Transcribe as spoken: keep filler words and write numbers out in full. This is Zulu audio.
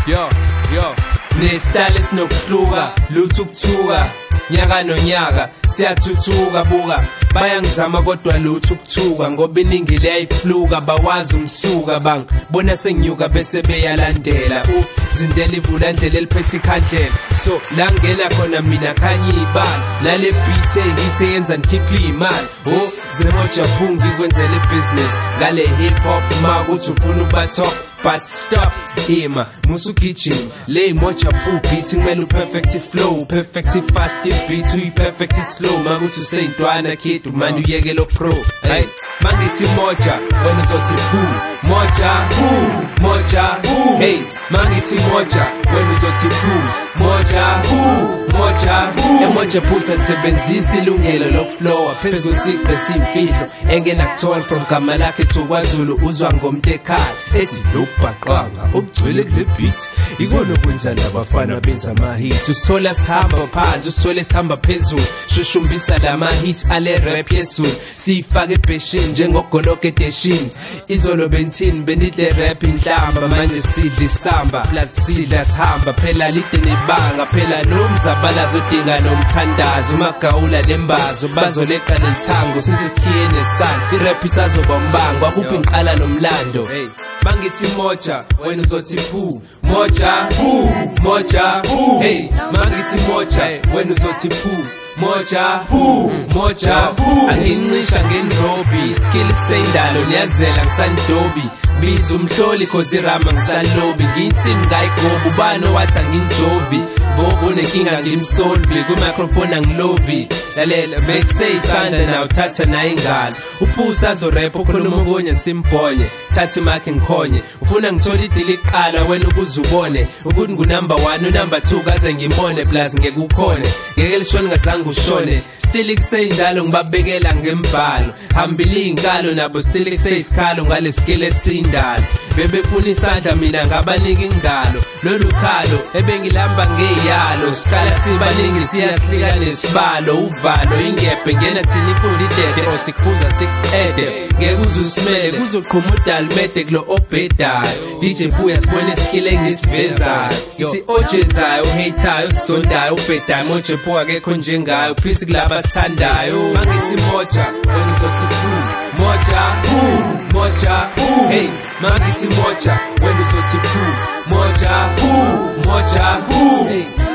yo yo nesitayile sinokuhluka lutho ukuthuka nyaka nonyaka siyathuthuka buka bayangizama kodwa lutho ukuthuka ngoba iningi liyayifluka bawazi umsuka bang bona senginyuka bese beyalandela uzindela ivula ndlela eliphethe ikhandlela so la ngena khona mina khanye ibala nale beat ehit yenza ngikhiphe imali oh zemoja phungi kwenzela ibusiness ngale hip hop makuthi ufuna uba top but stop ima musu kitchen lay moja poo beat ngimele perfect flow perfect fast beat uyi perfect slow makuthi useyintwana kid umani uyeke lo pro hey mangithi moja wena uzothi poo moja poo moja poo hey mangithi moja wena uzothi poo moja poo moja emoja poo sasebenzisa ilungelo lokuflow phezulu siqe simfihlo engena kuthola from gama lakhe to kwaZulu uzwa ngomuntu ekhaya ethi lokubhaqanga ubugcwele kule beat ikona okwenza nabafana benza ama hits usithola sihamba phansi usithola sihamba phezulu shushumbisa lama hits ale rap yesulu sifake ebheshini njengogoloke deshini izolo benzini benidle rap inhlamba manje sidla isamba plus sidla sihamba phela lide nebanga phela nomzabalazo dinga nomthandazo magawula nembazo bazoleqa nelithango since sikhiye nesana irap isazoba mbango akuphi ngiqala nomlando hey mangithi moja wena uzothi poo moja poo moja poo hey mangithi moja wena uzothi poo moja poo moja angincisha ngendrobi skill sendalo niyazela ngisandobi biza umhloli cause irama ngisalobi ngithi ngayigoba ubani wathi anginjobi bobo nenkinga ngimsolve ku microphone angilovi lalela bekusay isandla naw thatha naye ingalo uphusa zo rap ukhuluma ukunye simbonye thatha imakhe ngikhonye ufuna ngithola idili iqala wena ukuzubone ukuthi ngu number one u number two kaze ngimbone plus ngeke ukhone ngeke lishone ngazange ushone still ikuseyindalo ngibabekela ngembhalo hambili inkalo nabo still ikuseyisikhalo ngale skill esindalo bebefuna isandla mina ngabanika ingalo lolu khalo ebengilamba ngeyalo sikhala sibaningi siyahlika nesibalo uvalo ingebhe ngena thina ifundi idede osikhuza sikuqede ngeke uzusimele kuzoqhuma udalmede kulo obhedayo D J Buya sibone skill engisivezayo ithi ojezayo hateayo sondayo ubhedayo moje pho akekho njengayo peace kulaba sithandayo mangithi moja wena uzothi poo moja poo moja poo hey mangithi moja wena uzothi poo moja poo moja poo hey